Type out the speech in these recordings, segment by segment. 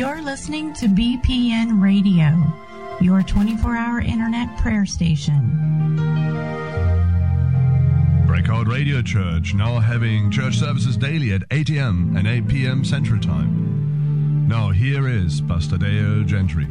You're listening to BPN Radio, your 24-hour internet prayer station. Breakout Radio Church, now having church services daily at 8 a.m. and 8 p.m. Central Time. Now here is Pastor Dale Gentry.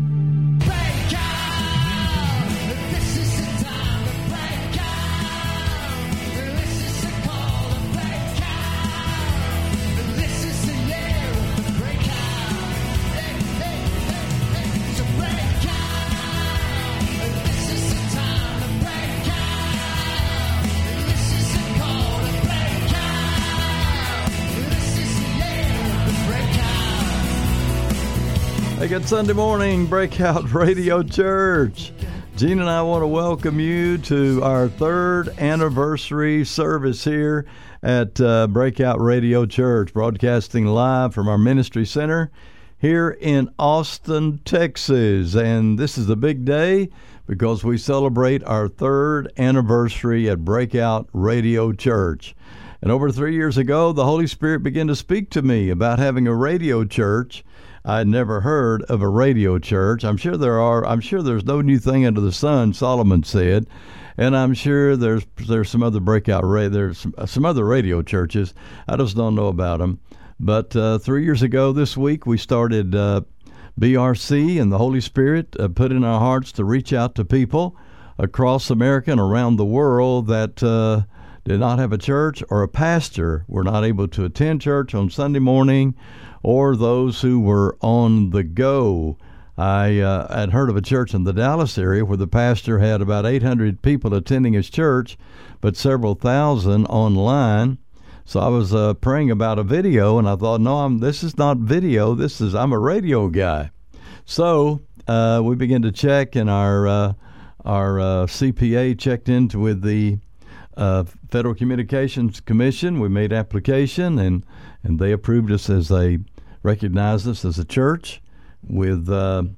Hey, good Sunday morning, Breakout Radio Church. Gene and I want to welcome you to our third anniversary service here at Breakout Radio Church, broadcasting live from our ministry center here in Austin, Texas. And this is a big day because we celebrate our third anniversary at Breakout Radio Church. And over 3 years ago, the Holy Spirit began to speak to me about having a radio church. I had never heard of a radio church. I'm sure there's no new thing under the sun, Solomon said, and I'm sure there's some other there's some other radio churches. I just don't know about them. But 3 years ago this week, we started BRC, and the Holy Spirit put in our hearts to reach out to people across America and around the world that did not have a church or a pastor, were not able to attend church on Sunday morning, or those who were on the go. I had heard of a church in the Dallas area where the pastor had about 800 people attending his church, but several thousand online. So I was praying about a video, and I thought, no, this is not video. I'm a radio guy. So we began to check, and our CPA checked into with the Federal Communications Commission. We made application, and they approved us recognized us as a church with the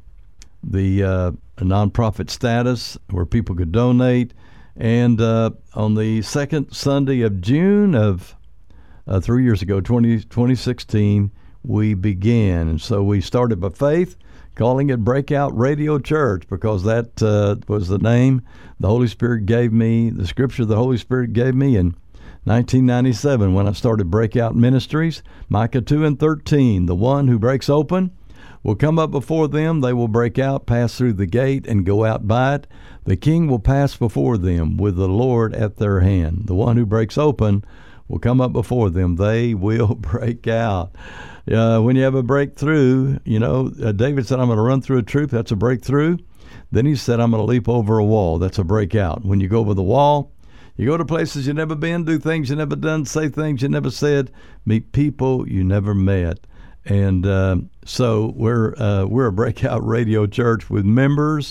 nonprofit status where people could donate. And on the second Sunday of June of 3 years ago, 2016, we began. And so we started by faith, calling it Breakout Radio Church, because that was the name the Holy Spirit gave me, the scripture the Holy Spirit gave me in 1997 when I started Breakout Ministries. Micah 2:13, the one who breaks open will come up before them. They will break out, pass through the gate, and go out by it. The king will pass before them with the Lord at their hand. The one who breaks open will come up before them. They will break out. When you have a breakthrough, David said, I'm going to run through a troop. That's a breakthrough. Then he said, I'm going to leap over a wall. That's a breakout. When you go over the wall, you go to places you've never been, do things you never done, say things you never said, meet people you never met. And so we're a Breakout Radio Church with members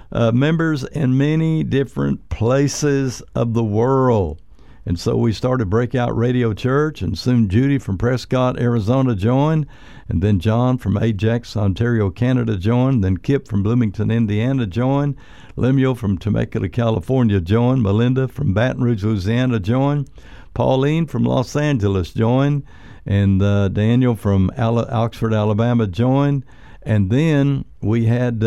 in many different places of the world. And so we started Breakout Radio Church, and soon Judy from Prescott, Arizona joined, and then John from Ajax, Ontario, Canada joined, then Kip from Bloomington, Indiana joined, Lemuel from Temecula, California joined, Melinda from Baton Rouge, Louisiana joined, Pauline from Los Angeles joined, and Daniel from Oxford, Alabama joined, and then we had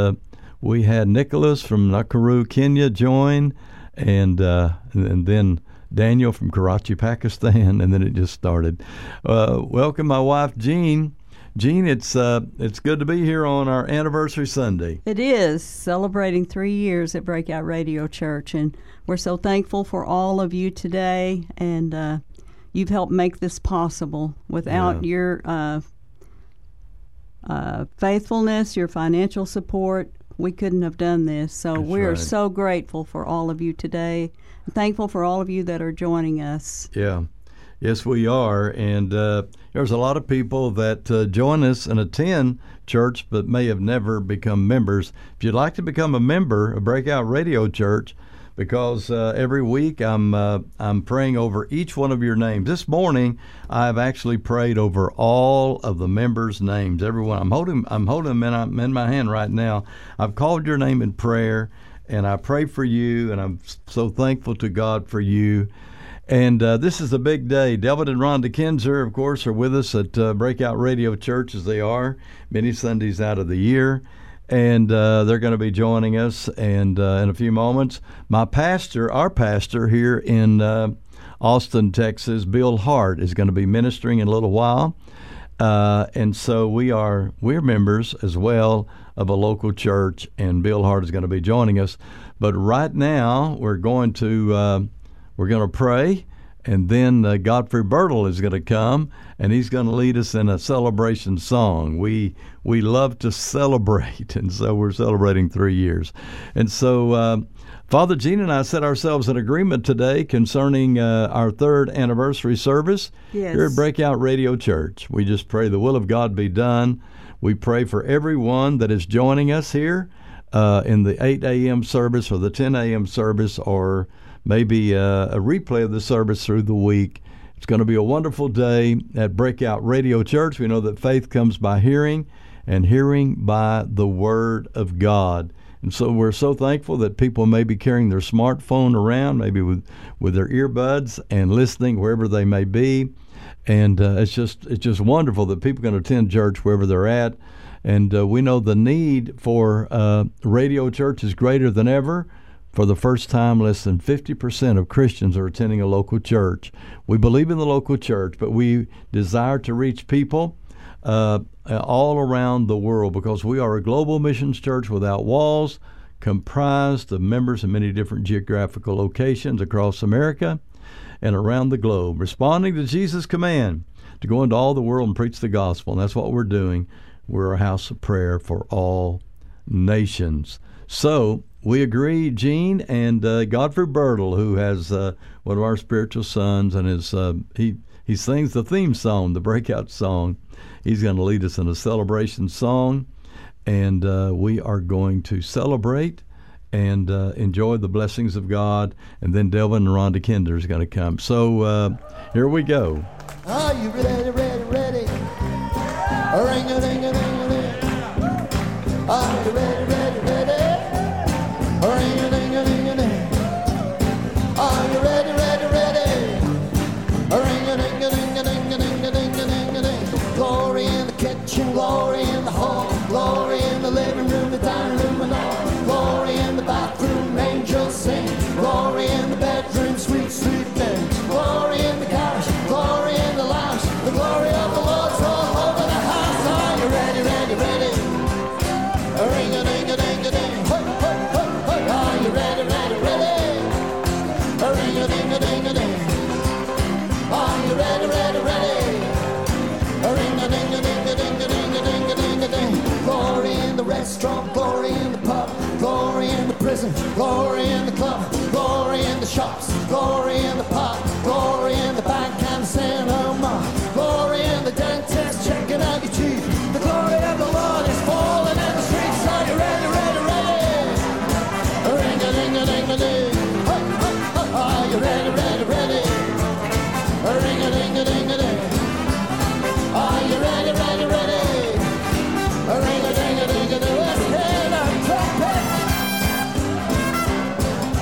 Nicholas from Nakuru, Kenya joined, and then Daniel from Karachi, Pakistan, and then it just started. Welcome my wife, Jean. Jean, it's good to be here on our anniversary Sunday. It is, celebrating 3 years at Breakout Radio Church, and we're so thankful for all of you today, and you've helped make this possible. Without your faithfulness, your financial support, we couldn't have done this. So we're so grateful for all of you today. Thankful for all of you that are joining us. Yeah. Yes, we are. And there's a lot of people that join us and attend church but may have never become members. If you'd like to become a member of Breakout Radio Church, because every week I'm praying over each one of your names. This morning I've actually prayed over all of the members' names. Everyone, I'm holding them in my hand right now. I've called your name in prayer, and I pray for you, and I'm so thankful to God for you. And this is a big day. Delvin and Rhonda Kinzer, of course, are with us at Breakout Radio Church, as they are many Sundays out of the year. And they're going to be joining us and in a few moments. Our pastor here in Austin, Texas, Bill Hart, is going to be ministering in a little while. And so we're members as well of a local church, and Bill Hart is going to be joining us. But right now we're going to pray, and then Godfrey Bertle is going to come, and he's going to lead us in a celebration song. We love to celebrate, and so we're celebrating 3 years. And so Father Gene and I set ourselves in agreement today concerning our third anniversary service here at Breakout Radio Church. We just pray the will of God be done. We pray for everyone that is joining us here in the 8 a.m. service or the 10 a.m. service, or maybe a replay of the service through the week. It's going to be a wonderful day at Breakout Radio Church. We know that faith comes by hearing, and hearing by the Word of God. And so we're so thankful that people may be carrying their smartphone around, maybe with their earbuds, and listening wherever they may be. And it's just wonderful that people can attend church wherever they're at. And we know the need for radio church is greater than ever. For the first time, less than 50% of Christians are attending a local church. We believe in the local church, but we desire to reach people all around the world, because we are a global missions church without walls, comprised of members in many different geographical locations across America and around the globe, responding to Jesus' command to go into all the world and preach the gospel. And that's what we're doing. We're a house of prayer for all nations. So we agree, Gene, and Godfrey Bertle, who has one of our spiritual sons, and he sings the theme song, the Breakout song. He's going to lead us in a celebration song, and we are going to celebrate and enjoy the blessings of God. And then Delvin and Rhonda Kinzer is going to come. So here we go. Are you ready, ready, ready? Ring-a-ding-a-ding-a-ding. Are you ready, ready, ready? Ring-a-ding-a-ding-a-ding. Are you ready, ready, ready? Ring-a-ding-a-ding-a-ding-a-ding-a-ding-a-ding. Glory in the kitchen, glory in the hall, glory in the living room, the dining room and all. Glory in the bathroom, angels sing. Glory in the bedroom, sweet, sweet thing. Glory in the couch, glory in the lounge. The glory of the Lord's all over the house. Are you ready, ready, ready? Ring-a-ding-a-ding-a-ding. Hey, hey, hey, hey. Are you ready, ready, ready? Ring-a-ding-a-ding-a-ding. Are you ready, ready, ready? Ring-a-ding-a-ding-a-ding-a-ding-a-ding-a-ding-a-ding. Glory in the restaurant, glory in the pub, glory in the prison, glory in the club, glory in the shops, glory in the park, glory in the bank and the cinema, glory in the dentist checking out your teeth. The glory of the Lord is falling in the streets. Are you ready, ready, ready? Ring-a-ding-a-ding-a-ding. Hey, hey, hey. Are you ready, ready, ready? Ring-a-ding-a-ding-a-ding. Are you ready, ready, ready? Ring-a-ding-a-ding-a-ding. Let's hear the trumpet.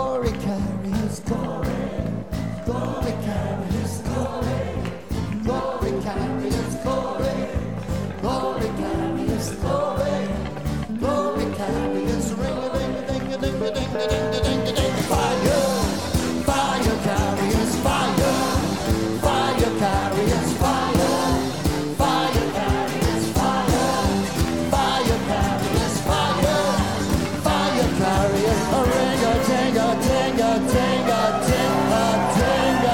Glory carriers, glory. Glory carriers, glory. Glory carriers, glory. Glory carriers, glory. Glory carriers, ring-a-ding-a-ding-a-ding-a-ding-a-ding-a-ding. Fire, fire carriers, fire. Fire carriers, fire. Fire carriers, fire. Fire carriers, fire. Fire carriers, ring-a-ding-a-ding-a-ding-a-ding-a-ding-a-ding.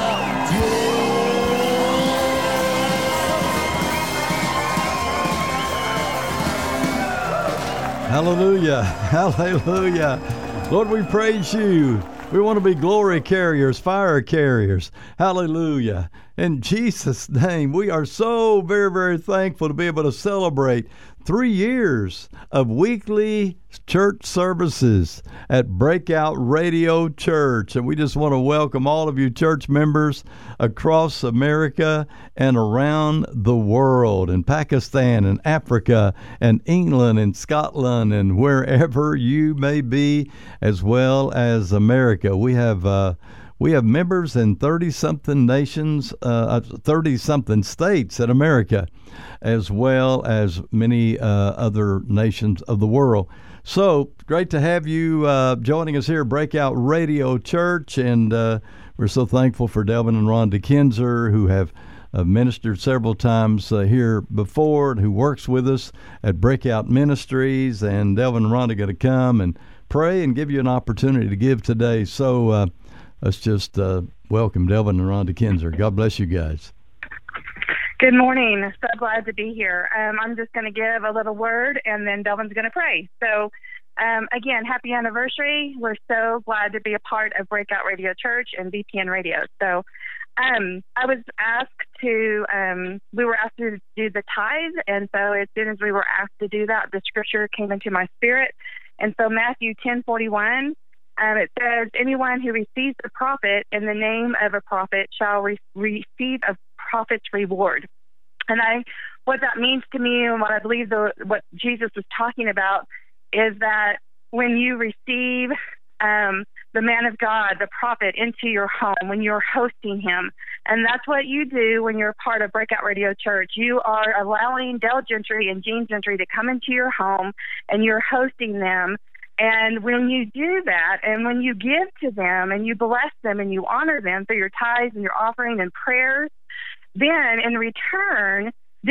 Hallelujah. Hallelujah. Lord, we praise you. We want to be glory carriers, fire carriers. Hallelujah. In Jesus' name, we are so very, very thankful to be able to celebrate 3 years of weekly church services at Breakout Radio Church. And we just want to welcome all of you church members across America and around the world, in Pakistan and Africa and England and Scotland and wherever you may be, as well as America. We have members in 30-something nations, 30-something states in America, as well as many other nations of the world. So great to have you joining us here at Breakout Radio Church, and we're so thankful for Delvin and Rhonda Kinzer, who have ministered several times here before, and who works with us at Breakout Ministries. And Delvin and Rhonda are going to come and pray and give you an opportunity to give today. So let's just welcome Delvin and Rhonda Kinzer. God bless you guys. Good morning. So glad to be here. I'm just going to give a little word, and then Delvin's going to pray. So, again, happy anniversary. We're so glad to be a part of Breakout Radio Church and BPN Radio. So, I was asked to, we were asked to do the tithe, and so as soon as we were asked to do that, the scripture came into my spirit. And so Matthew 10:41, it says, anyone who receives a prophet in the name of a prophet shall receive a prophet's reward. And what that means to me, and what I believe what Jesus was talking about, is that when you receive the man of God, the prophet, into your home, when you're hosting him, and that's what you do when you're a part of Breakout Radio Church. You are allowing Dell Gentry and Gene Gentry to come into your home, and you're hosting them. And when you do that, and when you give to them, and you bless them, and you honor them through your tithes and your offering and prayers, then in return,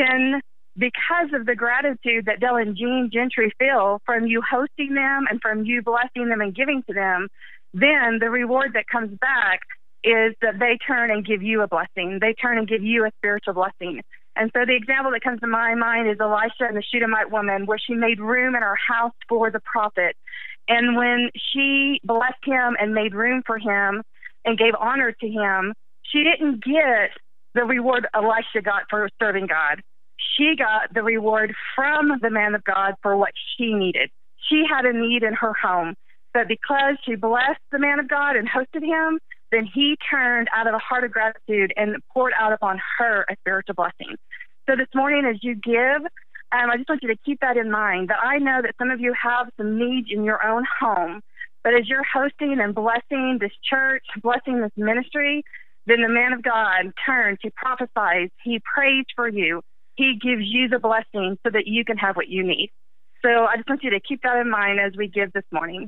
because of the gratitude that Dell and Gene Gentry feel from you hosting them and from you blessing them and giving to them, then the reward that comes back is that they turn and give you a blessing. They turn and give you a spiritual blessing. And so the example that comes to my mind is Elisha and the Shunammite woman, where she made room in her house for the prophet. And when she blessed him and made room for him and gave honor to him, she didn't get the reward Elisha got for serving God. She got the reward from the man of God for what she needed. She had a need in her home, but because she blessed the man of God and hosted him, then he turned out of a heart of gratitude and poured out upon her a spiritual blessing. So this morning, as you give, I just want you to keep that in mind, that I know that some of you have some needs in your own home, but as you're hosting and blessing this church, blessing this ministry, then the man of God turns, he prophesies, he prays for you, he gives you the blessing so that you can have what you need. So I just want you to keep that in mind as we give this morning.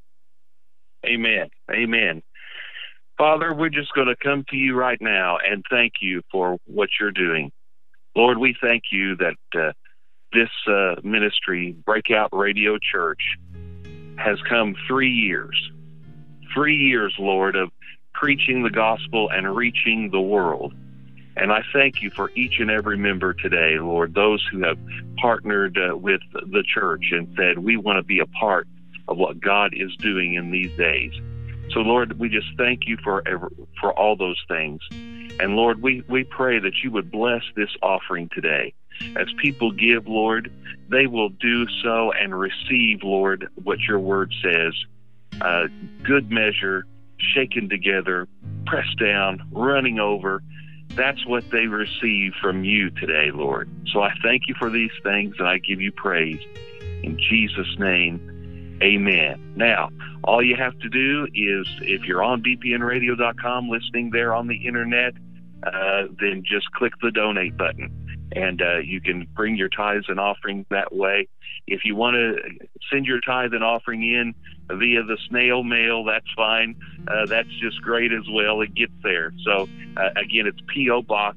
Amen. Amen. Father, we're just going to come to you right now and thank you for what you're doing. Lord, we thank you that this ministry, Breakout Radio Church, has come 3 years. 3 years, Lord, of preaching the gospel and reaching the world. And I thank you for each and every member today, Lord, those who have partnered with the church and said, we want to be a part of what God is doing in these days. So, Lord, we just thank you for all those things. And, Lord, we pray that you would bless this offering today. As people give, Lord, they will do so and receive, Lord, what your word says. Good measure, shaken together, pressed down, running over. That's what they receive from you today, Lord. So I thank you for these things, and I give you praise. In Jesus' name, Amen. Now, all you have to do is, if you're on bpnradio.com listening there on the internet, then just click the donate button, and you can bring your tithes and offerings that way. If you want to send your tithe and offering in via the snail mail, that's fine. That's just great as well. It gets there. So, again, it's P.O. Box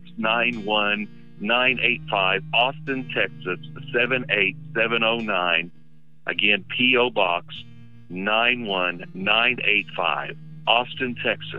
91985, Austin, Texas, 78709. Again, P.O. Box 91985, Austin, Texas,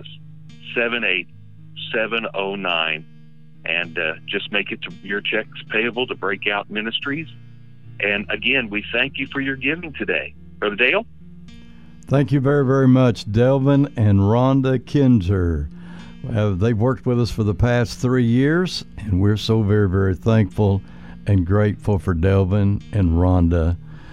78709. And just make it to your checks payable to Breakout Ministries. And again, we thank you for your giving today. Brother Dale? Thank you very, very much, Delvin and Rhonda Kinzer. They've worked with us for the past 3 years, and we're so very, very thankful and grateful for Delvin and Rhonda.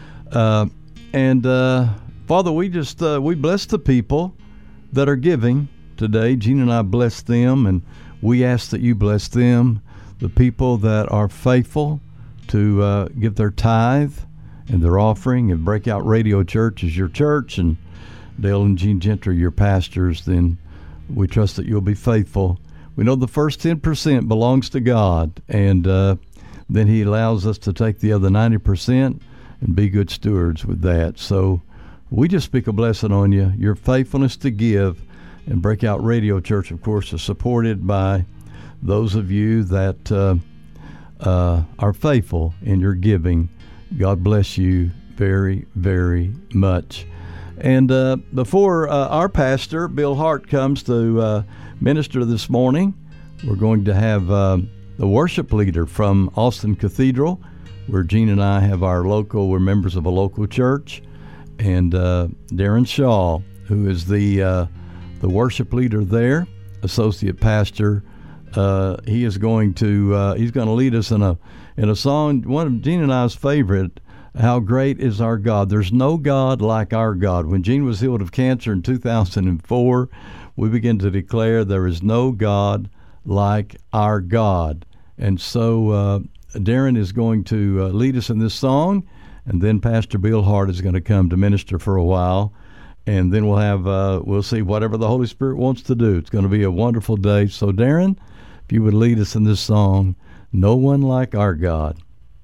Father, we bless the people that are giving today. Gene and I bless them, and we ask that you bless them, the people that are faithful to give their tithe and their offering. And Breakout Radio Church is your church, and Dale and Gene Gentry, your pastors. Then we trust that you'll be faithful. We know the first 10% belongs to God, and then he allows us to take the other 90% and be good stewards with that. So we just speak a blessing on you. Your faithfulness to give. And Breakout Radio Church, of course, is supported by those of you that are faithful in your giving. God bless you very, very much. And before our pastor, Bill Hart, comes to minister this morning, we're going to have the worship leader from Austin Cathedral, where Gene and I have we're members of a local church, and Darren Shaw, who is the worship leader there, associate pastor. He is going to lead us in a song, one of Gene and I's favorite, "How Great Is Our God." There's no God like our God. When Gene was healed of cancer in 2004, we began to declare there is no God like our God. And so Darren is going to lead us in this song, and then Pastor Bill Hart is going to come to minister for a while. And then we'll see whatever the Holy Spirit wants to do. It's going to be a wonderful day. So, Darren, if you would lead us in this song, "No One Like Our God."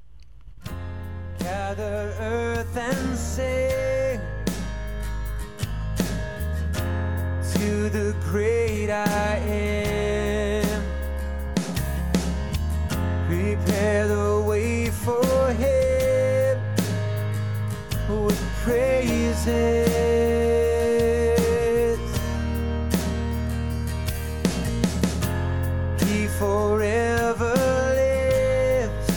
Gather earth and sing to the great I am. Prepare the way for him with praises. Forever lives,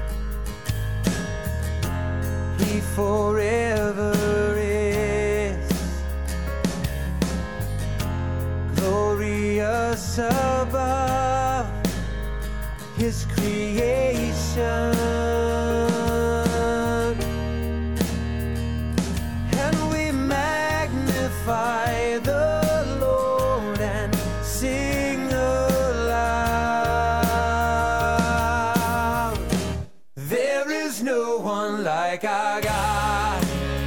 he forever is, glorious above his creation, and we magnify the Lord and sing like our God.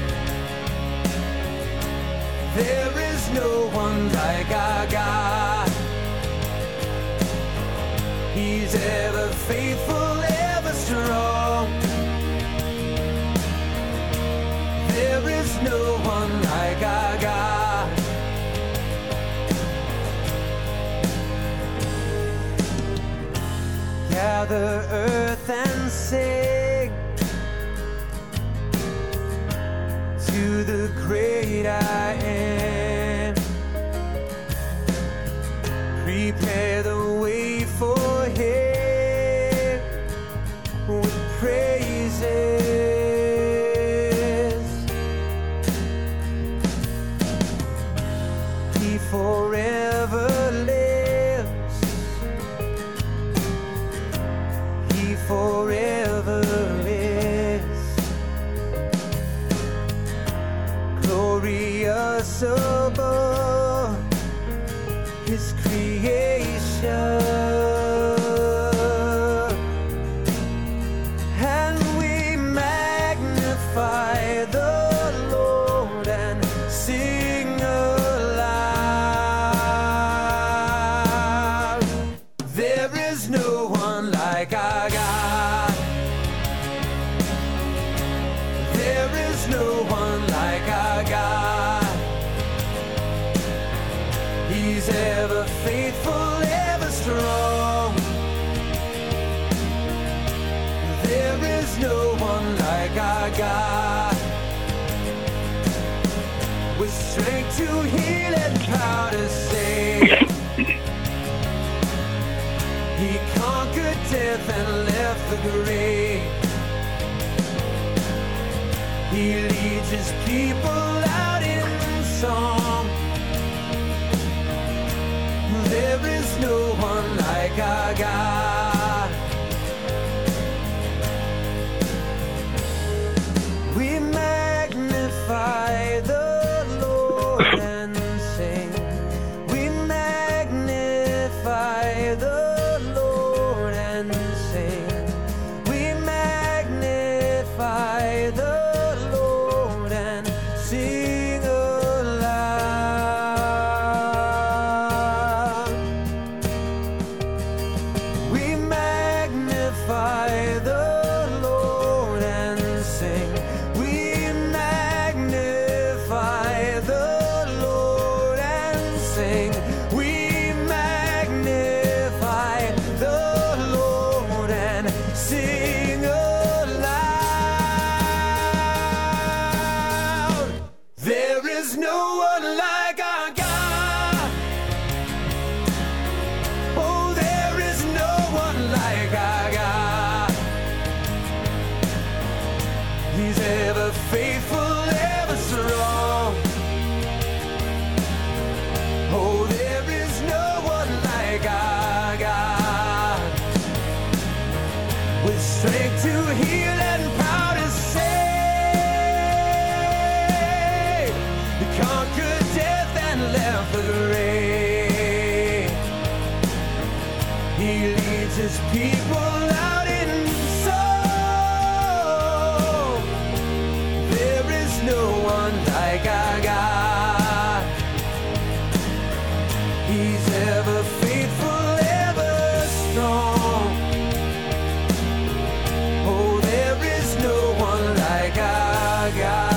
There is no one like our God. He's ever faithful, ever strong. There is no one like our God. Gather earth and sing to the great I am. Prepare the way for him with praises. He forever lives. He forever lives. Glorious above his creation, and we magnify the Lord He's ever faithful, ever strong. There is no one like our God, with strength to heal and power to save. He conquered death and left the grave. He leads his people out in song. There is no one like our God. We magnify the Lord and sing. We magnify the Lord and sing. We magnify the Lord and sing aloud. We magnify the Lord and sing. We magnify the Lord and sing. We magnify the Lord and sing aloud. There is no one like our God. Oh, there is no one like our God. He's ever faithful, ever strong. Oh, there is no one like our God, with strength to heal and power to save. He conquered death and left the grave. He leads his people out in song. There is no one like our God. He's ever faithful, ever strong. Oh, there is no one like our God.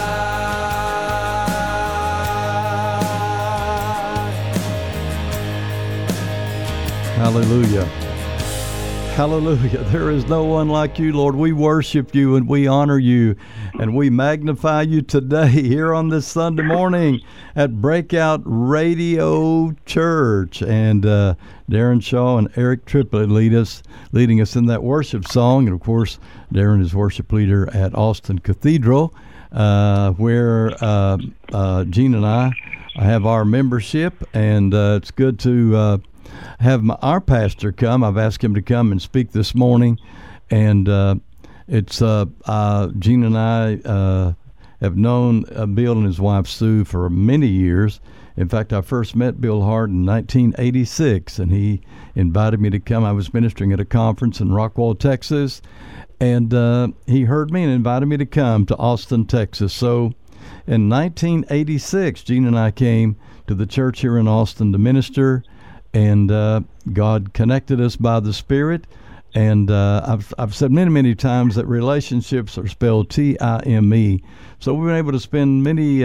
Hallelujah. Hallelujah. There is no one like you, Lord. We worship you and we honor you and we magnify you today here on this Sunday morning at Breakout Radio Church. And Darren Shaw and Eric Triplett leading us in that worship song. And, of course, Darren is worship leader at Austin Cathedral, where Gene and I have our membership. And it's good to have our pastor come. I've asked him to come and speak this morning, and it's Gene and I have known Bill and his wife Sue for many years. In fact, I first met Bill Hart in 1986, and he invited me to come. I was ministering at a conference in Rockwall, Texas, and he heard me and invited me to come to Austin, Texas. So in 1986, Gene and I came to the church here in Austin to minister, and God connected us by the Spirit. And I've said many times that relationships are spelled T-I-M-E. So we've been able to spend many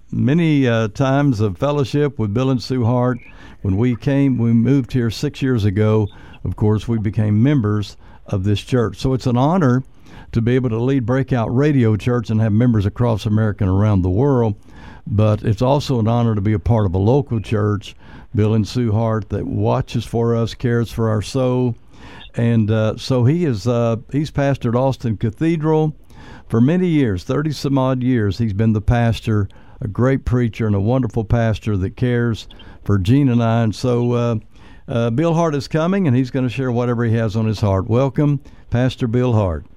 times of fellowship with Bill and Sue Hart. When we moved here 6 years ago, of course, we became members of this church. So it's an honor to be able to lead Breakout Radio Church and have members across America and around the world. But it's also an honor to be a part of a local church, Bill and Sue Hart, that watches for us, cares for our soul. And so he's pastored Austin Cathedral for many years, 30-some odd years. He's been the pastor, a great preacher and a wonderful pastor that cares for Gene and I. And so Bill Hart is coming, and he's going to share whatever he has on his heart. Welcome, Pastor Bill Hart.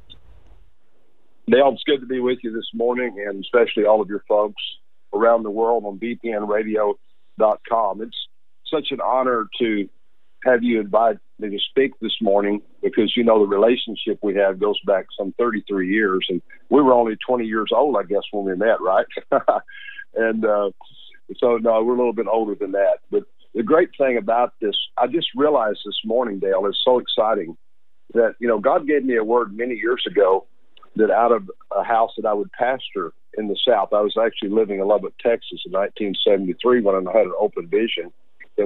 Dale, it's good to be with you this morning, and especially all of your folks around the world on bpnradio.com. It's such an honor to have you invite me to speak this morning, because, you know, the relationship we have goes back some 33 years, and we were only 20 years old, I guess, when we met, right? And so, no, we're a little bit older than that. But the great thing about this, I just realized this morning, Dale, it's so exciting that, you know, God gave me a word many years ago that out of a house that I would pastor in the South, I was actually living in Lubbock, Texas in 1973 when I had an open vision. And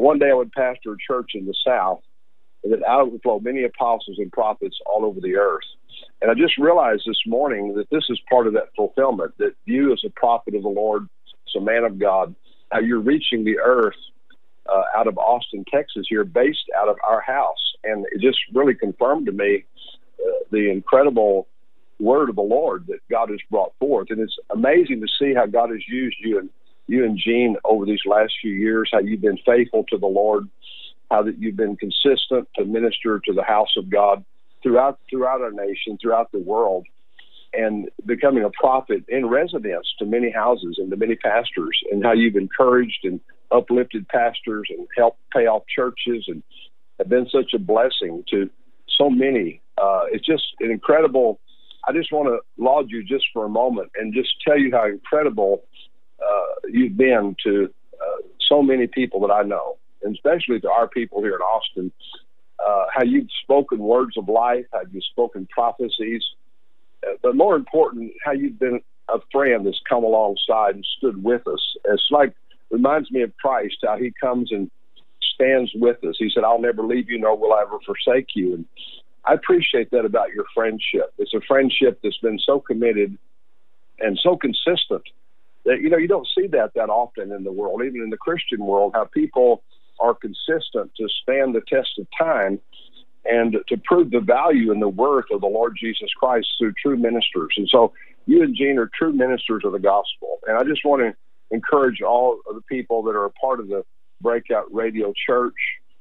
one day I would pastor a church in the South, and that out of the flow many apostles and prophets all over the earth. And I just realized this morning that this is part of that fulfillment, that you as a prophet of the Lord, as a man of God, how you're reaching the earth out of Austin, Texas here, based out of our house. And it just really confirmed to me the incredible word of the Lord that God has brought forth. And it's amazing to see how God has used you and Jean over these last few years, how you've been faithful to the Lord, how that you've been consistent to minister to the house of God throughout our nation, throughout the world, and becoming a prophet in residence to many houses and to many pastors, and how you've encouraged and uplifted pastors and helped pay off churches and have been such a blessing to so many. It's just an incredible. I just want to laud you just for a moment and just tell you how incredible you've been to so many people that I know, and especially to our people here in Austin, how you've spoken words of life, how you've spoken prophecies, but more important, how you've been a friend that's come alongside and stood with us. It's like, reminds me of Christ, how he comes and stands with us. He said, I'll never leave you, nor will I ever forsake you. And I appreciate that about your friendship. It's a friendship that's been so committed and so consistent that, you don't see that often in the world, even in the Christian world, how people are consistent to stand the test of time and to prove the value and the worth of the Lord Jesus Christ through true ministers. And so you and Jean are true ministers of the gospel. And I just want to encourage all of the people that are a part of the Breakout Radio Church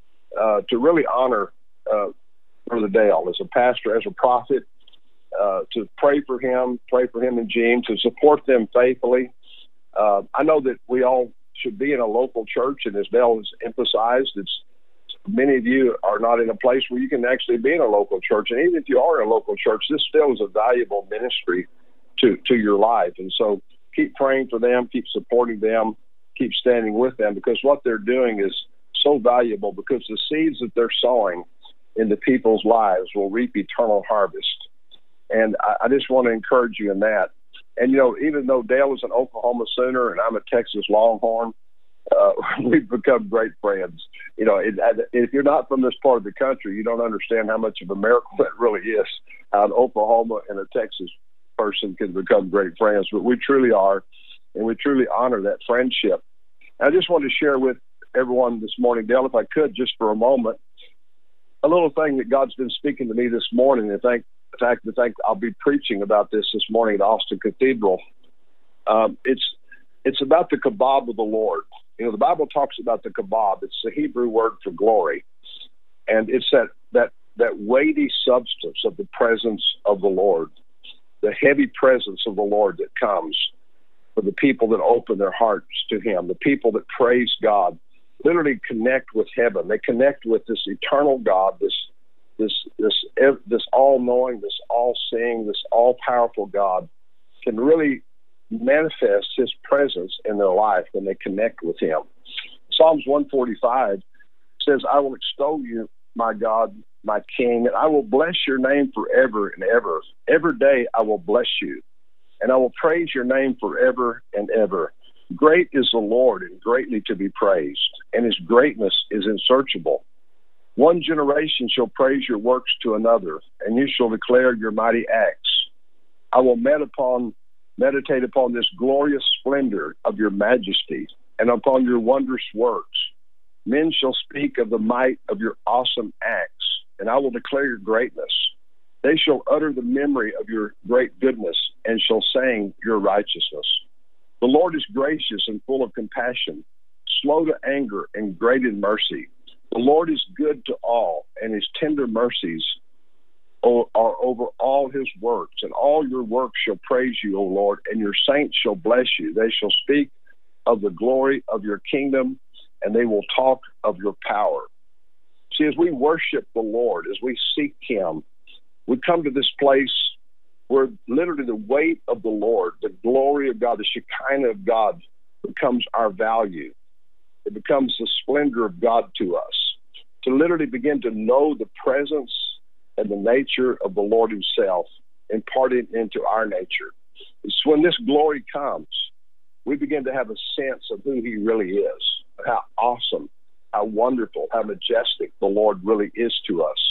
to really honor Brother Dale as a pastor, as a prophet, to pray for him and Jean, to support them faithfully. I know that we all should be in a local church, and as Dale has emphasized, many of you are not in a place where you can actually be in a local church. And even if you are in a local church, this still is a valuable ministry to your life. And so keep praying for them, keep supporting them, keep standing with them, because what they're doing is so valuable, because the seeds that they're sowing into people's lives will reap eternal harvest. And I just want to encourage you in that. And, even though Dale is an Oklahoma Sooner and I'm a Texas Longhorn, we've become great friends. If you're not from this part of the country, you don't understand how much of a miracle that really is. How an Oklahoma and a Texas person can become great friends. But we truly are, and we truly honor that friendship. And I just want to share with everyone this morning, Dale, if I could, just for a moment, a little thing that God's been speaking to me this morning. In fact, I'll be preaching about this morning at Austin Cathedral. It's about the kebab of the Lord. The Bible talks about the kebab. It's the Hebrew word for glory, and it's that weighty substance of the presence of the Lord, the heavy presence of the Lord that comes for the people that open their hearts to Him, the people that praise God, literally connect with heaven. They connect with this eternal God, this all-knowing, this all-seeing, this all-powerful God can really manifest His presence in their life when they connect with Him. Psalms 145 says, I will extol you, my God, my King, and I will bless your name forever and ever. Every day I will bless you, and I will praise your name forever and ever. Great is the Lord and greatly to be praised, and His greatness is unsearchable. One generation shall praise your works to another, and you shall declare your mighty acts. I will meditate upon this glorious splendor of your majesty and upon your wondrous works. Men shall speak of the might of your awesome acts, and I will declare your greatness. They shall utter the memory of your great goodness and shall sing your righteousness. The Lord is gracious and full of compassion, slow to anger and great in mercy. The Lord is good to all, and His tender mercies are over all His works. And all your works shall praise you, O Lord, and your saints shall bless you. They shall speak of the glory of your kingdom, and they will talk of your power. See, as we worship the Lord, as we seek Him, we come to this place where literally the weight of the Lord, the glory of God, the Shekinah of God becomes our value. It becomes the splendor of God to us, to literally begin to know the presence and the nature of the Lord Himself imparted into our nature. It's when this glory comes, we begin to have a sense of who He really is, how awesome how wonderful, how majestic the Lord really is to us.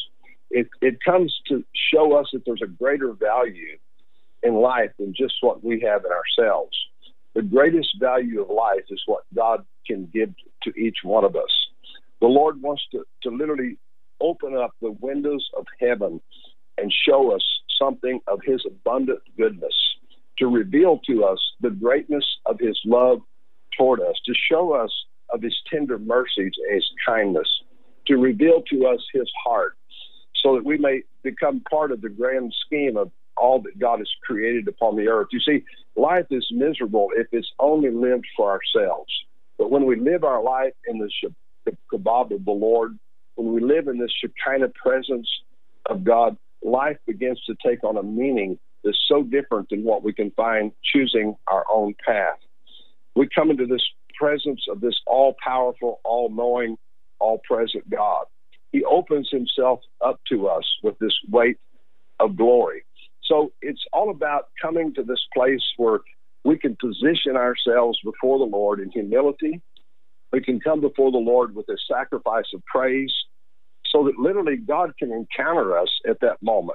It comes to show us that there's a greater value in life than just what we have in ourselves. The greatest value of life is what God can give to each one of us. The Lord wants to literally open up the windows of heaven and show us something of his abundant goodness, to reveal to us the greatness of his love toward us, to show us of his tender mercies and his kindness, to reveal to us his heart, so that we may become part of the grand scheme of all that God has created upon the earth. You see, life is miserable if it's only lived for ourselves. But when we live our life in the kabod of the Lord, when we live in this Shekinah presence of God, life begins to take on a meaning that's so different than what we can find choosing our own path. We come into this presence of this all-powerful, all-knowing, all-present God. He opens himself up to us with this weight of glory. So it's all about coming to this place where we can position ourselves before the Lord in humility. We can come before the Lord with a sacrifice of praise, so that literally God can encounter us at that moment.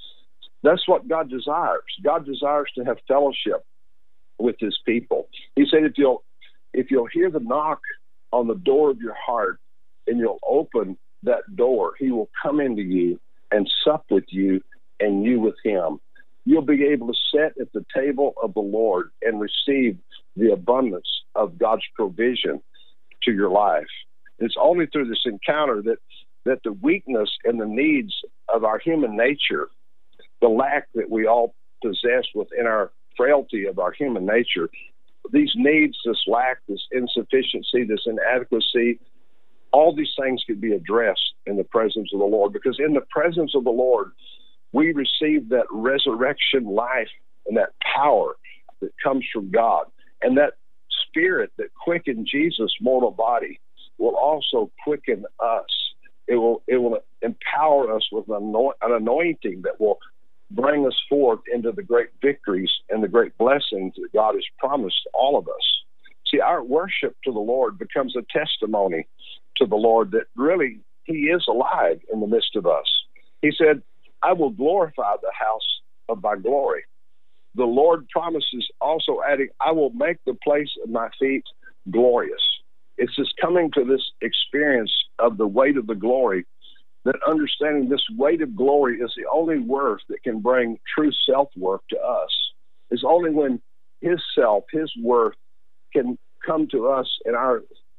That's what God desires. God desires to have fellowship with his people. He said, if you'll hear the knock on the door of your heart and you'll open that door, he will come into you and sup with you and you with him. You'll be able to sit at the table of the Lord and receive the abundance of God's provision to your life. It's only through this encounter that the weakness and the needs of our human nature, the lack that we all possess within our frailty of our human nature, these needs, this lack, this insufficiency, this inadequacy, all these things can be addressed in the presence of the Lord, because in the presence of the Lord, we receive that resurrection life and that power that comes from God. And that spirit that quickened Jesus' mortal body will also quicken us. It will empower us with an anointing that will bring us forth into the great victories and the great blessings that God has promised all of us. See, our worship to the Lord becomes a testimony to the Lord that really he is alive in the midst of us. He said, I will glorify the house of thy glory. The Lord promises, also adding, I will make the place of my feet glorious. It's just coming to this experience of the weight of the glory, that understanding this weight of glory is the only worth that can bring true self-worth to us. It's only when his self, his worth, can come to us in our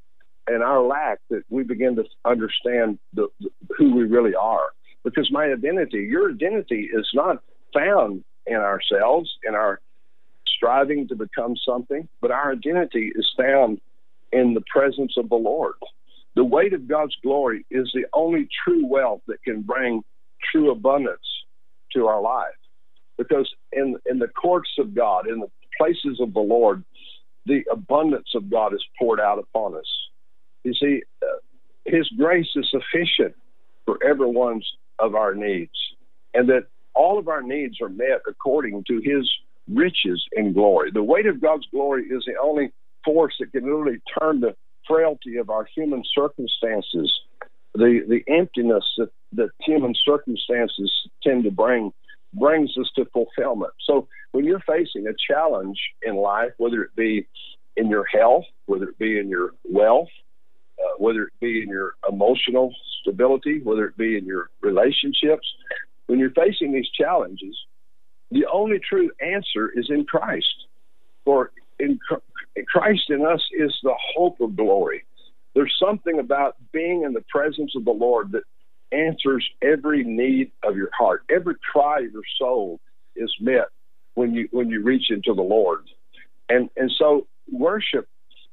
lack that we begin to understand who we really are. Because my identity, your identity, is not found in ourselves, in our striving to become something, but our identity is found in the presence of the Lord. The weight of God's glory is the only true wealth that can bring true abundance to our life. Because in the courts of God, in the places of the Lord, the abundance of God is poured out upon us. You see, his grace is sufficient for every one of our needs, and that all of our needs are met according to his riches in glory. The weight of God's glory is the only force that can literally turn the frailty of our human circumstances, the emptiness that human circumstances tend to bring, brings us to fulfillment. So when you're facing a challenge in life, whether it be in your health, whether it be in your wealth, whether it be in your emotional stability, whether it be in your relationships, when you're facing these challenges, the only true answer is in Christ. For in Christ in us is the hope of glory. There's something about being in the presence of the Lord that answers every need of your heart. Every cry of your soul is met when you reach into the Lord. And so worship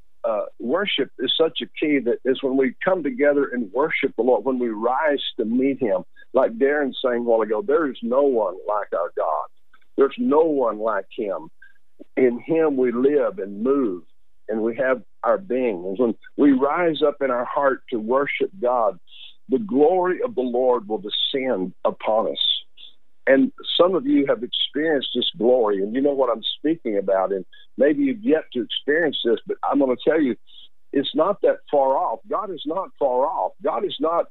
is such a key, that is when we come together and worship the Lord, when we rise to meet him, like Darren sang a while ago, there is no one like our God. There's no one like him. In him we live and move, and we have our being. And when we rise up in our heart to worship God, the glory of the Lord will descend upon us. And some of you have experienced this glory, and you know what I'm speaking about. And maybe you've yet to experience this, but I'm going to tell you, it's not that far off. God is not far off. God is not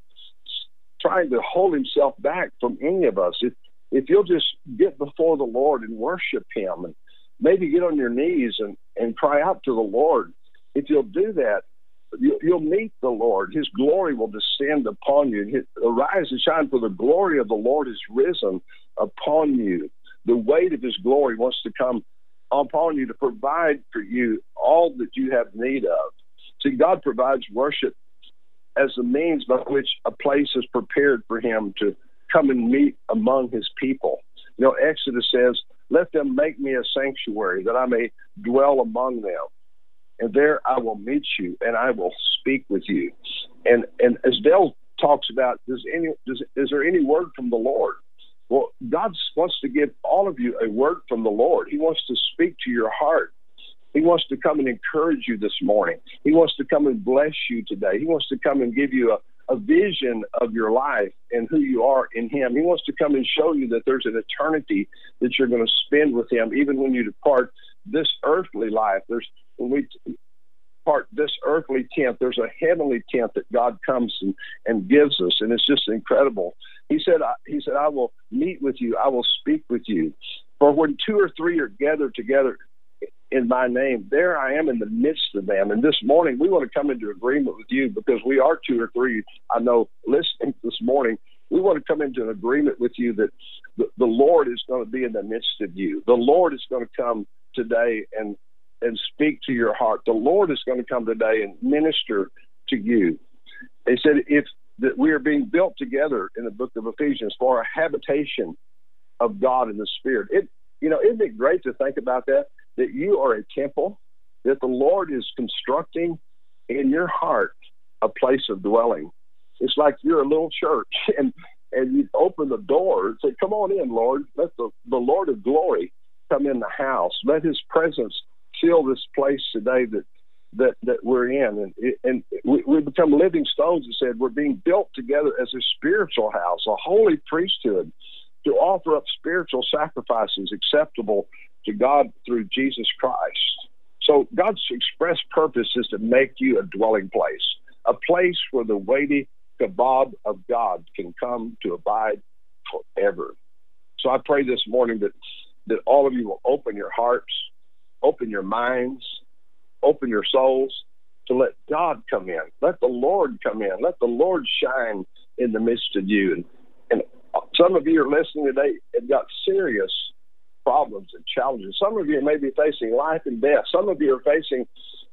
trying to hold himself back from any of us. If you'll just get before the Lord and worship him, and maybe get on your knees and cry out to the Lord, if you'll do that, you'll meet the Lord. His glory will descend upon you. Arise and shine, for the glory of the Lord is risen upon you. The weight of his glory wants to come upon you to provide for you all that you have need of. See, God provides worship as a means by which a place is prepared for him to come and meet among his people. You know, Exodus says, let them make me a sanctuary that I may dwell among them. And there I will meet you and I will speak with you. And as Dale talks about, is there any word from the Lord? Well, God wants to give all of you a word from the Lord. He wants to speak to your heart. He wants to come and encourage you this morning. He wants to come and bless you today. He wants to come and give you a vision of your life and who you are in him. He wants to come and show you that there's an eternity that you're going to spend with him, even when you depart this earthly life. When we depart this earthly tent, there's a heavenly tent that God comes and gives us, and it's just incredible. He said, I will meet with you. I will speak with you. For when 2 or 3 are gathered together in my name, there I am in the midst of them. And this morning, we want to come into agreement with you, because we are 2 or 3, I know, listening this morning. We want to come into an agreement with you that the Lord is going to be in the midst of you. The Lord is going to come today and speak to your heart. The Lord is going to come today and minister to you. They said that we are being built together in the book of Ephesians for a habitation of God in the Spirit. Isn't it great to think about that you are a temple, that the Lord is constructing in your heart a place of dwelling. It's like you're a little church, and you open the door and say, come on in, Lord. Let the Lord of glory come in the house. Let his presence fill this place today that we're in. And we become living stones, it said. We're being built together as a spiritual house, a holy priesthood, to offer up spiritual sacrifices acceptable to God through Jesus Christ. So God's express purpose is to make you a dwelling place, a place where the weighty kebab of God can come to abide forever. So I pray this morning that all of you will open your hearts, open your minds, open your souls to let God come in. Let the Lord come in. Let the Lord shine in the midst of you. And some of you are listening today and got serious problems and challenges. Some of you may be facing life and death. Some of you are facing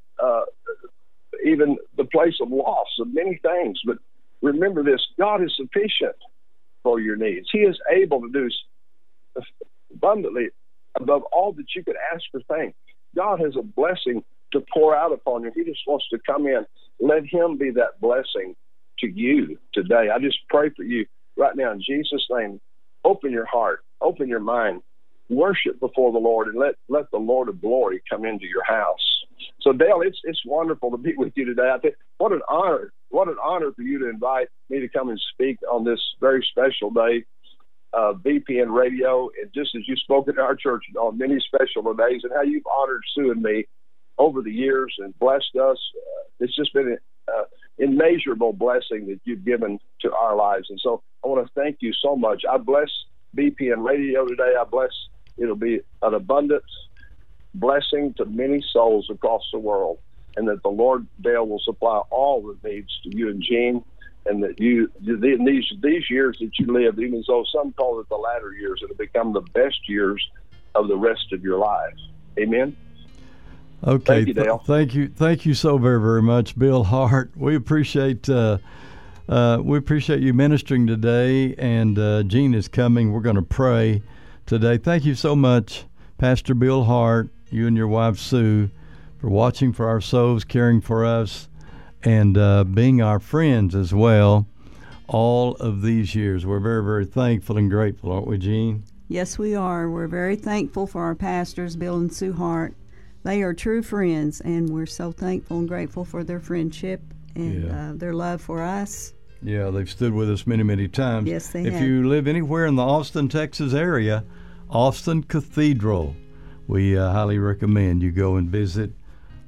even the place of loss of many things. But remember this, God is sufficient for your needs. He is able to do abundantly above all that you could ask or think. God has a blessing to pour out upon you. He just wants to come in. Let him be that blessing to you today. I just pray for you right now in Jesus' name. Open your heart, open your mind, worship before the Lord, and let the Lord of glory come into your house. So Dale, it's wonderful to be with you today. I think what an honor for you to invite me to come and speak on this very special day, BPN Radio, and just as you spoke at our church on many special days, and how you've honored Sue and me over the years and blessed us. It's just been an immeasurable blessing that you've given to our lives. And so I want to thank you so much. I bless BPN Radio today. I bless it'll be an abundant blessing to many souls across the world, and that the Lord, Dale, will supply all the needs to you and Jean, and that these years that you live, even though some call it the latter years, it'll become the best years of the rest of your life. Amen. Okay. Thank you, Dale. Thank you so very, very much, Bill Hart. We appreciate you ministering today, and Jean is coming. We're going to pray today. Thank you so much, Pastor Bill Hart, you and your wife Sue, for watching for our souls, caring for us, and being our friends as well all of these years. We're very, very thankful and grateful, aren't we, Jean? Yes, we are. We're very thankful for our pastors, Bill and Sue Hart. They are true friends, and we're so thankful and grateful for their friendship and their love for us. Yeah, they've stood with us many, many times. Yes, they have. If you live anywhere in the Austin, Texas area, Austin Cathedral, we highly recommend you go and visit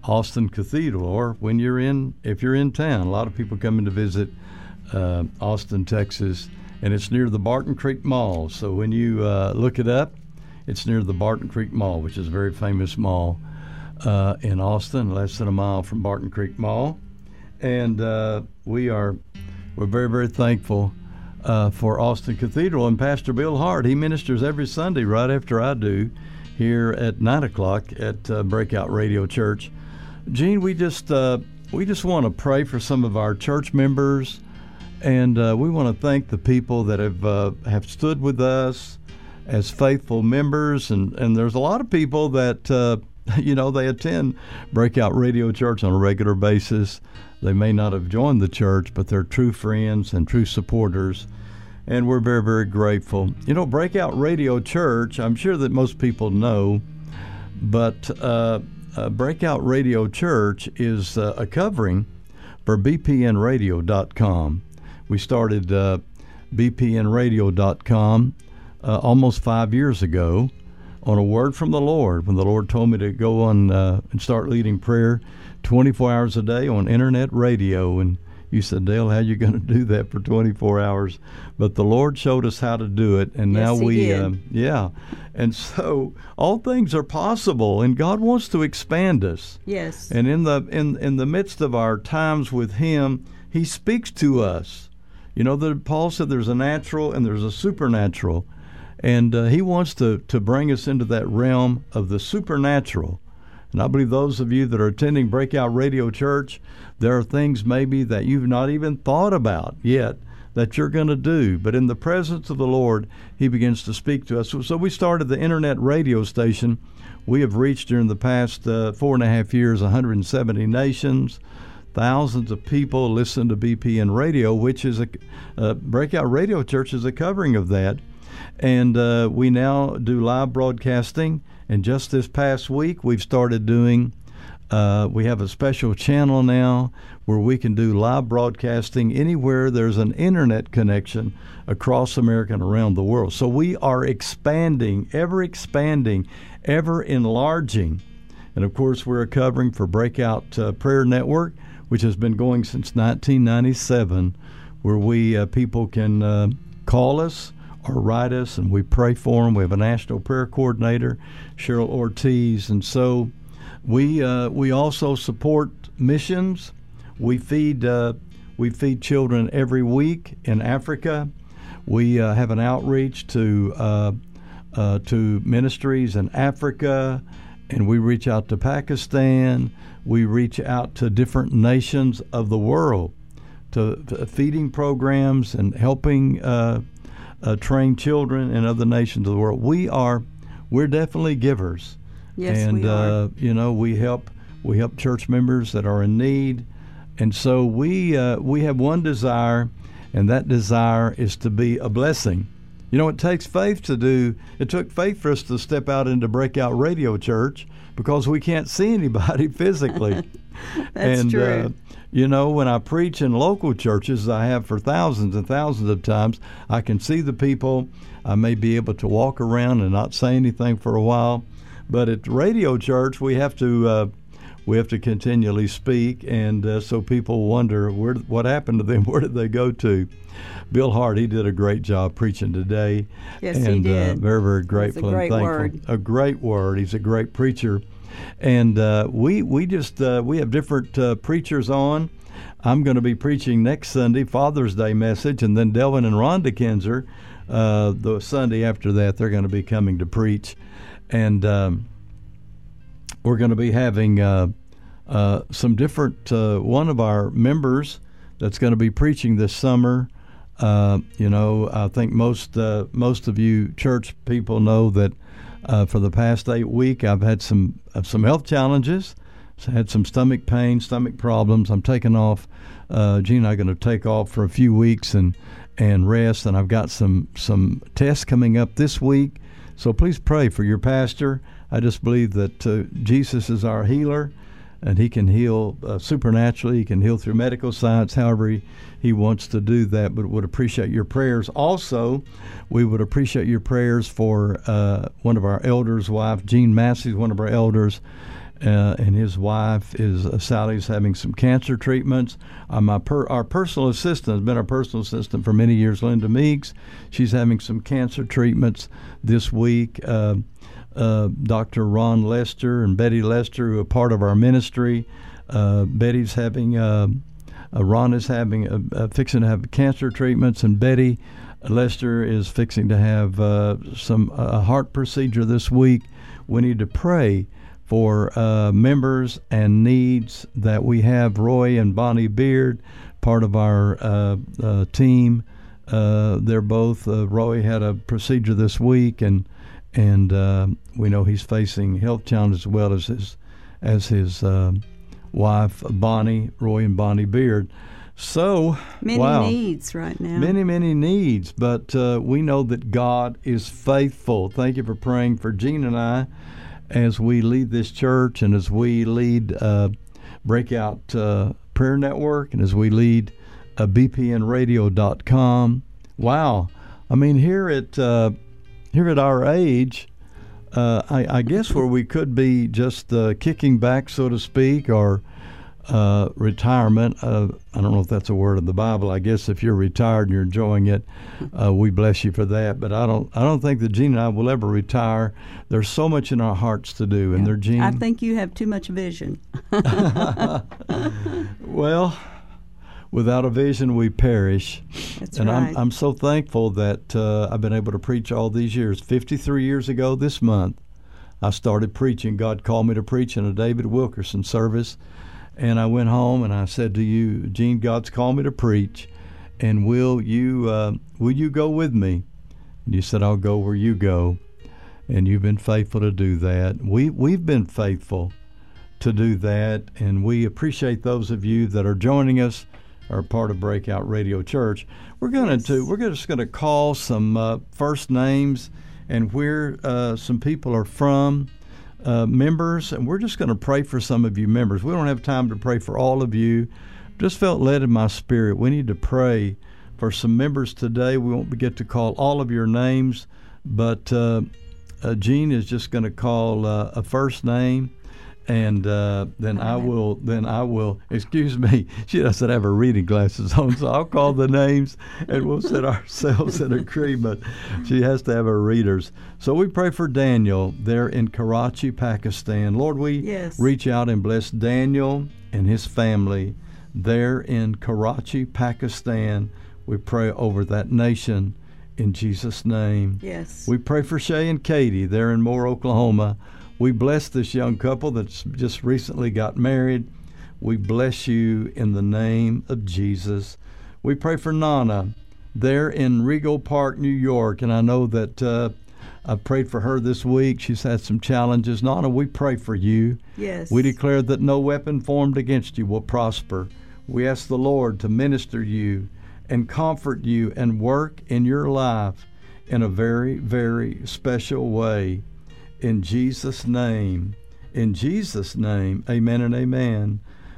Austin Cathedral, or if you're in town. A lot of people coming to visit Austin, Texas, and it's near the Barton Creek Mall. So when you look it up, it's near the Barton Creek Mall, which is a very famous mall in Austin, less than a mile from Barton Creek Mall. And we're very, very thankful for Austin Cathedral. And Pastor Bill Hart, he ministers every Sunday right after I do here at 9 o'clock at Breakout Radio Church. Gene, we just want to pray for some of our church members, and we want to thank the people that have stood with us as faithful members. And there's a lot of people that they attend Breakout Radio Church on a regular basis. They may not have joined the church, but they're true friends and true supporters, and we're very, very grateful. Breakout Radio Church, I'm sure that most people know, but Breakout Radio Church is a covering for bpnradio.com. We started bpnradio.com almost 5 years ago on a word from the Lord, when the Lord told me to go on and start leading prayer 24 hours a day on internet radio. And you said, Dale, how are you going to do that for 24 hours? But the Lord showed us how to do it, and yes, now we did. And so all things are possible, and God wants to expand us. Yes. And in the midst of our times with Him, He speaks to us. Paul said there's a natural and there's a supernatural, and He wants to bring us into that realm of the supernatural. And I believe those of you that are attending Breakout Radio Church, there are things maybe that you've not even thought about yet that you're going to do. But in the presence of the Lord, He begins to speak to us. So we started the internet radio station. We have reached during the past 4.5 years 170 nations. Thousands of people listen to BPN Radio, which is Breakout Radio Church is a covering of that. And we now do live broadcasting. And just this past week, we've started doing, we have a special channel now where we can do live broadcasting anywhere there's an internet connection across America and around the world. So we are expanding, ever enlarging. And of course, we're a covering for Breakout Prayer Network, which has been going since 1997, where people can call us or write us, and we pray for them. We have a national prayer coordinator, Cheryl Ortiz, and so we also support missions. We feed children every week in Africa. We have an outreach to ministries in Africa, and we reach out to Pakistan. We reach out to different nations of the world to feeding programs and helping train children in other nations of the world. We're definitely givers. Yes, and we are. we help church members that are in need. And so we have one desire, and that desire is to be a blessing. It takes faith to do. It took faith for us to step out into Breakout Radio Church because we can't see anybody physically. That's true. When I preach in local churches, I have for thousands and thousands of times, I can see the people. I may be able to walk around and not say anything for a while. But at Radio Church, we have to continually speak, and so people wonder what happened to them. Where did they go to? Bill Hart, he did a great job preaching today. Yes, and, he did. Very, very grateful and thankful. Word. A great word. He's a great preacher. And we have different preachers on. I'm going to be preaching next Sunday, Father's Day message, and then Delvin and Rhonda Kinzer, the Sunday after that, they're going to be coming to preach. And we're going to be having some different, one of our members that's going to be preaching this summer. I think most of you church people know that for the past 8 weeks I've had some health challenges. I had some stomach pain, stomach problems. I'm taking off. Gene and I are going to take off for a few weeks and rest. And I've got some tests coming up this week. So please pray for your pastor. I just believe that Jesus is our healer, and He can heal supernaturally. He can heal through medical science, however He wants to do that, but would appreciate your prayers. Also, we would appreciate your prayers for one of our elders' wife, Jean Massey, one of our elders, and his wife is Sally's having some cancer treatments. Our personal assistant has been our personal assistant for many years, Linda Meeks. She's having some cancer treatments this week. Dr. Ron Lester and Betty Lester, who are part of our ministry. Betty's having, Ron is having, fixing to have cancer treatments, and Betty Lester is fixing to have a heart procedure this week. We need to pray for members and needs that we have. Roy and Bonnie Beard, part of our team. They're both. Roy had a procedure this week, and we know he's facing health challenges as well as his wife Bonnie, Roy and Bonnie Beard. So many needs right now. Many needs, but we know that God is faithful. Thank you for praying for Gene and I as we lead this church, and as we lead Breakout Prayer Network, and as we lead bpnradio.com. Wow, I mean, here at our age, I guess where we could be just kicking back, so to speak, or retirement. I don't know if that's a word in the Bible. I guess if you're retired and you're enjoying it, we bless you for that. But I don't think that Gene and I will ever retire. There's so much in our hearts to do, and there, Gene. I think you have too much vision. Well, without a vision, we perish. That's and right. I'm so thankful that I've been able to preach all these years. 53 years ago this month, I started preaching. God called me to preach in a David Wilkerson service. And I went home and I said to you, Gene, God's called me to preach, and will you go with me? And you said, I'll go where you go. And you've been faithful to do that. We've been faithful to do that, and we appreciate those of you that are joining us, are part of Breakout Radio Church. We're just going to call some first names and where some people are from. Members, and we're just going to pray for some of you members. We don't have time to pray for all of you. Just felt led in my spirit. We need to pray for some members today. We won't get to call all of your names, but Gene is just going to call a first name, and then I will. Excuse me. She doesn't have her reading glasses on, so I'll call the names, and we'll set ourselves in agreement. She has to have her readers. So we pray for Daniel there in Karachi, Pakistan. Lord, we reach out and bless Daniel and his family there in Karachi, Pakistan. We pray over that nation in Jesus' name. Yes. We pray for Shay and Katie there in Moore, Oklahoma. We bless this young couple that's just recently got married. We bless you in the name of Jesus. We pray for Nana there in Regal Park, New York, and I know that I've prayed for her this week. She's had some challenges. Nana, we pray for you. Yes. We declare that no weapon formed against you will prosper. We ask the Lord to minister you and comfort you and work in your life in a very, very special way. In Jesus' name. In Jesus' name. Amen and amen.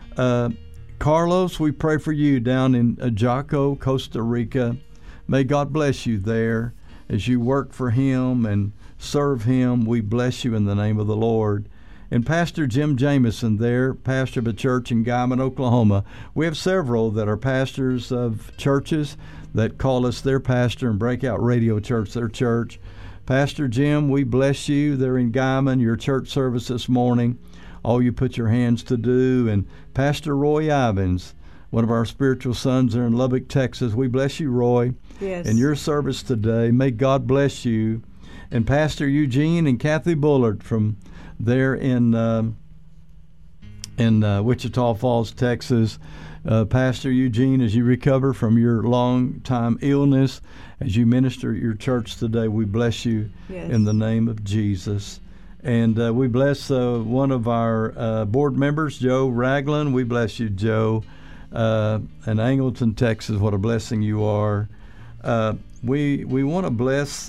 Carlos, we pray for you down in Jaco, Costa Rica. May God bless you there as you work for him and serve him. We bless you in the name of the Lord. And Pastor Jim Jameson there, pastor of a church in Guyman, Oklahoma. We have several that are pastors of churches that call us their pastor, and Breakout Radio Church their church. Pastor Jim, we bless you there in Guyman, your church service this morning, all you put your hands to do. And Pastor Roy Ivins, one of our spiritual sons there in Lubbock, Texas. We bless you, Roy, in your service today. May God bless you. And Pastor Eugene and Kathy Bullard from there in Wichita Falls, Texas. Pastor Eugene, as you recover from your long-time illness, as you minister at your church today, we bless you in the name of Jesus. And we bless one of our board members, Joe Ragland. We bless you, Joe, in Angleton, Texas. What a blessing you are. We want to bless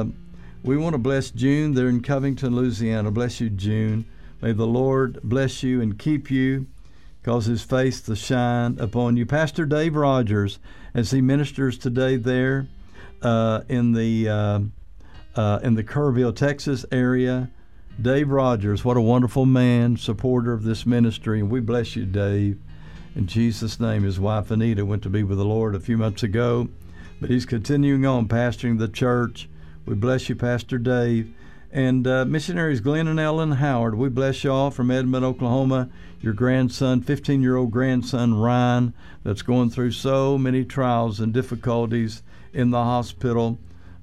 June there in Covington, Louisiana. Bless you, June. May the Lord bless you and keep you, cause his face to shine upon you. Pastor Dave Rogers, as he ministers today there in the Kerrville, Texas area, Dave Rogers, what a wonderful man, supporter of this ministry, and we bless you, Dave. In Jesus' name. His wife Anita went to be with the Lord a few months ago, but he's continuing on pastoring the church. We bless you, Pastor Dave. And missionaries Glenn and Ellen Howard, we bless you all from Edmond, Oklahoma. Your grandson, 15-year-old grandson Ryan, that's going through so many trials and difficulties in the hospital.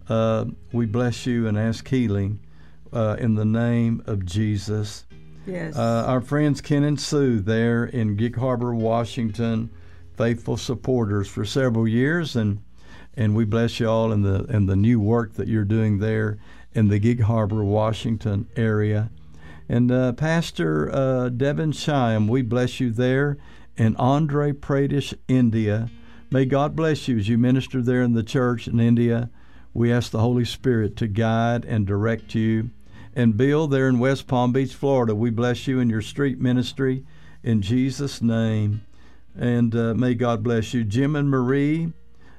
We bless you and ask healing in the name of Jesus. Yes. Our friends Ken and Sue there in Gig Harbor, Washington, faithful supporters for several years, and we bless you all in the new work that you're doing there in the Gig Harbor, Washington area. And Pastor Devin Shyam, we bless you there in Andhra Pradesh, India. May God bless you as you minister there in the church in India. We ask the Holy Spirit to guide and direct you. And Bill there in West Palm Beach, Florida, we bless you in your street ministry in Jesus' name. And may God bless you. Jim and Marie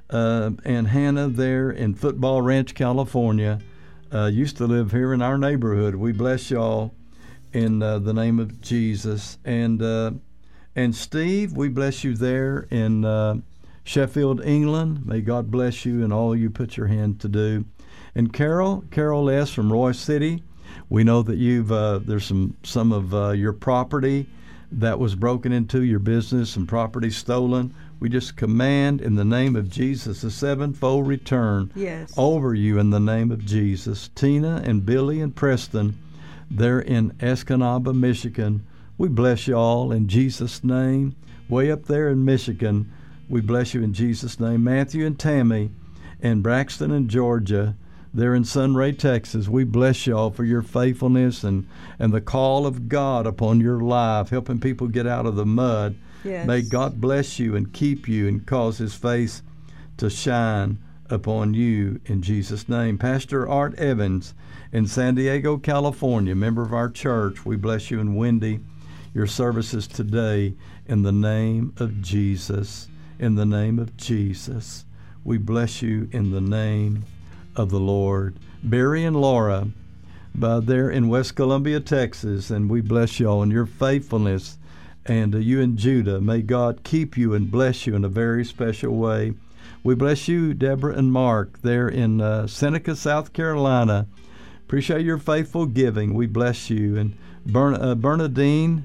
and Hannah there in Football Ranch, California, used to live here in our neighborhood. We bless y'all in the name of Jesus. And Steve, we bless you there in Sheffield, England. May God bless you and all you put your hand to do. And Carol S. from Roy City, we know that you've there's some of your property that was broken into, your business and property stolen. We just command in the name of Jesus a sevenfold return over you in the name of Jesus. Tina and Billy and Preston, they're in Escanaba, Michigan. We bless you all in Jesus' name. Way up there in Michigan, we bless you in Jesus' name. Matthew and Tammy and Braxton and Georgia, they're in Sunray, Texas. We bless you all for your faithfulness and the call of God upon your life, helping people get out of the mud. Yes. May God bless you and keep you and cause his face to shine upon you in Jesus' name. Pastor Art Evans in San Diego, California, member of our church. We bless you, and Wendy, your services today in the name of Jesus. In the name of Jesus. We bless you in the name of the Lord. Barry and Laura, there in West Columbia, Texas, and we bless you all in your faithfulness. And you and Judah, may God keep you and bless you in a very special way. We bless you, Deborah and Mark, there in Seneca, South Carolina. Appreciate your faithful giving. We bless you. And Bernadine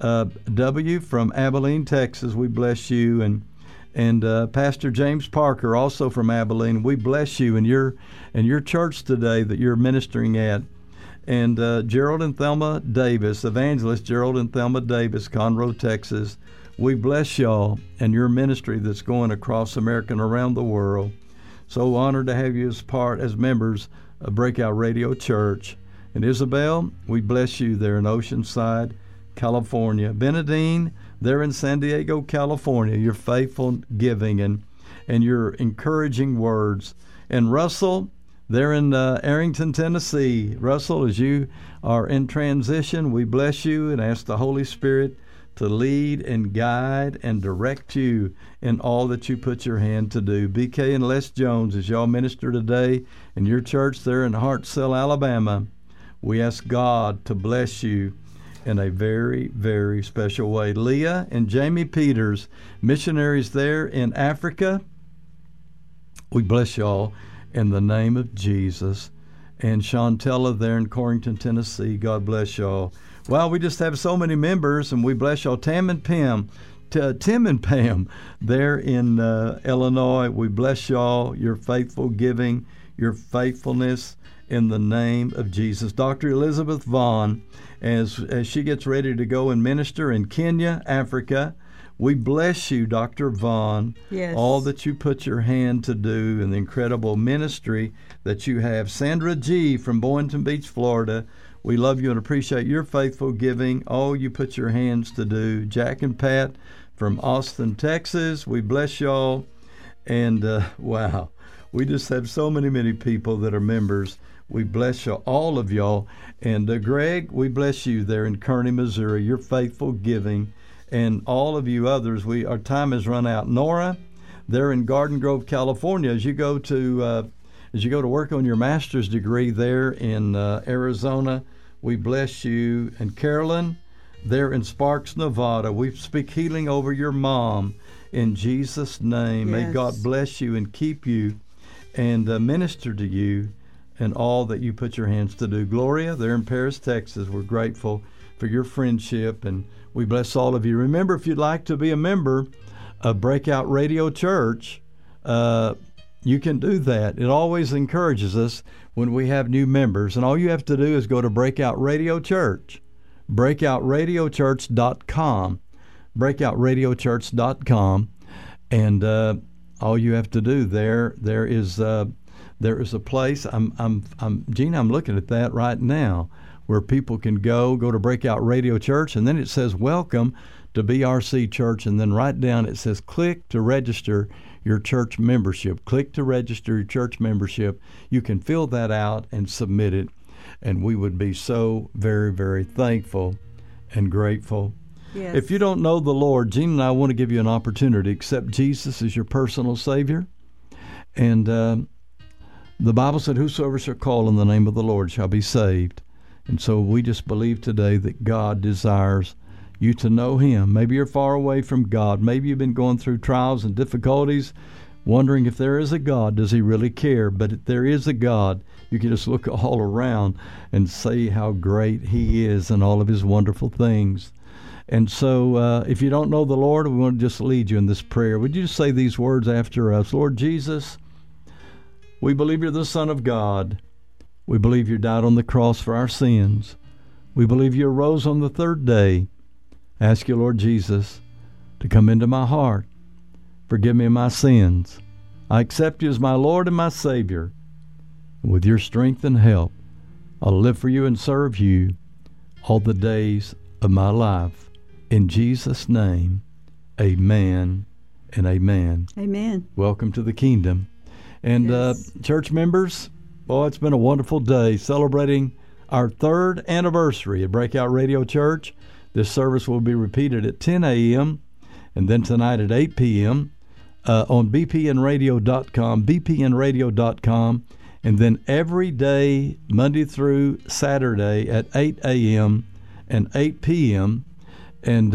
W. from Abilene, Texas, we bless you. And Pastor James Parker, also from Abilene, we bless you in your church today that you're ministering at. And Gerald and Thelma Davis, evangelist Gerald and Thelma Davis, Conroe, Texas, we bless y'all and your ministry that's going across America and around the world. So honored to have you as members of Breakout Radio Church. And Isabel, we bless you there in Oceanside, California. Benedine, there in San Diego, California, your faithful giving and your encouraging words. And Russell, there in Arrington, Tennessee. Russell, as you are in transition, we bless you and ask the Holy Spirit to lead and guide and direct you in all that you put your hand to do. BK and Les Jones, as y'all minister today in your church there in Hartselle, Alabama, we ask God to bless you in a very, very special way. Leah and Jamie Peters, missionaries there in Africa, we bless y'all in the name of Jesus. And Chantella there in Corrington, Tennessee, God bless y'all. Well, we just have so many members, and we bless y'all. Tim and Pam there in Illinois, we bless y'all, your faithful giving, your faithfulness in the name of Jesus. Dr. Elizabeth Vaughn, as she gets ready to go and minister in Kenya, Africa, we bless you, Dr. Vaughn, all that you put your hand to do and the incredible ministry that you have. Sandra G. from Boynton Beach, Florida, we love you and appreciate your faithful giving, all you put your hands to do. Jack and Pat from Austin, Texas, we bless y'all. And wow, we just have so many people that are members. We bless you, all of y'all. And Greg, we bless you there in Kearney, Missouri, your faithful giving. And all of you others, our time has run out. Nora, there in Garden Grove, California, as you go to work on your master's degree there in Arizona, we bless you. And Carolyn, there in Sparks, Nevada, we speak healing over your mom in Jesus' name. Yes. May God bless you and keep you and minister to you and all that you put your hands to do. Gloria, there in Paris, Texas, we're grateful for your friendship, and we bless all of you. Remember, if you'd like to be a member of Breakout Radio Church, you can do that. It always encourages us when we have new members, and all you have to do is go to Breakout Radio Church, breakoutradiochurch.com, breakoutradiochurch.com, and all you have to do there is a place. Gina, I'm looking at that right now, where people can go to Breakout Radio Church, and then it says welcome to BRC Church, and then right down it says click to register your church membership. Click to register your church membership. You can fill that out and submit it, and we would be so very, very thankful and grateful. Yes. If you don't know the Lord, Gene and I want to give you an opportunity to accept Jesus as your personal Savior. And the Bible said, whosoever shall call on the name of the Lord shall be saved. And so we just believe today that God desires you to know Him. Maybe you're far away from God. Maybe you've been going through trials and difficulties, wondering if there is a God. Does He really care? But if there is a God, you can just look all around and see how great He is and all of His wonderful things. And so if you don't know the Lord, we want to just lead you in this prayer. Would you just say these words after us? Lord Jesus, we believe you're the Son of God. We believe you died on the cross for our sins. We believe you arose on the third day. I ask you, Lord Jesus, to come into my heart. Forgive me my sins. I accept you as my Lord and my Savior. With your strength and help, I'll live for you and serve you all the days of my life. In Jesus' name, amen and amen. Amen. Welcome to the kingdom. And Yes. Church members, boy, it's been a wonderful day celebrating our 3rd anniversary at Breakout Radio Church. This service will be repeated at 10 a.m. and then tonight at 8 p.m. On bpnradio.com, bpnradio.com, and then every day, Monday through Saturday at 8 a.m. and 8 p.m. And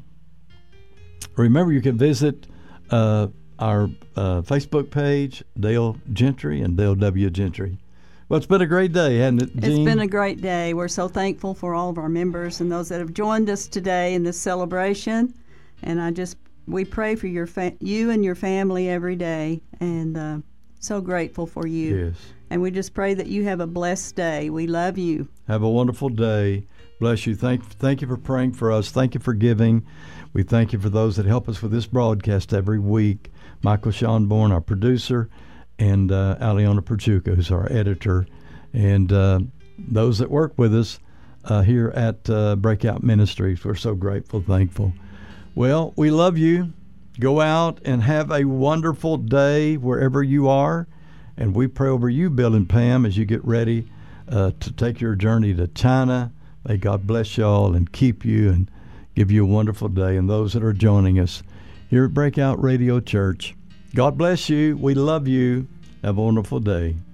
remember, you can visit our Facebook page, Dale Gentry and Dale W. Gentry. Well, it's been a great day, hasn't it, Jean? It's been a great day. We're so thankful for all of our members and those that have joined us today in this celebration. And we pray for you and your family every day, and so grateful for you. Yes. And we just pray that you have a blessed day. We love you. Have a wonderful day. Bless you. Thank you for praying for us. Thank you for giving. We thank you for those that help us with this broadcast every week. Michael Schonborn, our producer, and Aliona Perchuka, who's our editor, and those that work with us here at Breakout Ministries. We're so grateful, thankful. Well, we love you. Go out and have a wonderful day wherever you are, and we pray over you, Bill and Pam, as you get ready to take your journey to China. May God bless you all and keep you and give you a wonderful day, and those that are joining us here at Breakout Radio Church. God bless you. We love you. Have a wonderful day.